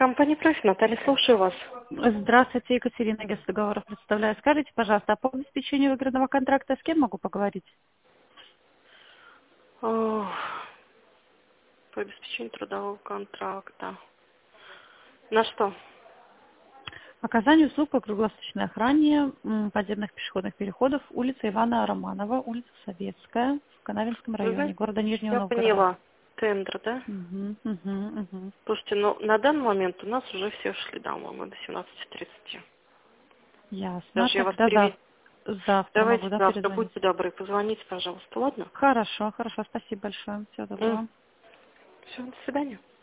Компания «Профи», Наталья, слушаю вас. Здравствуйте, Екатерина, агентство договоров представляю. Скажите, пожалуйста, а по обеспечению выигранного контракта с кем могу поговорить? Ох, по обеспечению трудового контракта. На что? Оказание услуг по круглосуточной охране подземных пешеходных переходов, улица Ивана Романова, улица Советская, в Канавинском Вы районе, знаете, города Нижнего я Новгорода. поняла. Тендер, да? Угу, угу, угу. Слушайте, ну на данный момент у нас уже все ушли домой, мы до 17:30. Ясно. Даже я вас Тогда завтра могу, Давайте да, завтра, перезвонить? будьте добры, позвоните, пожалуйста, ладно? Хорошо, хорошо, спасибо большое. Всего доброго. Все, до свидания.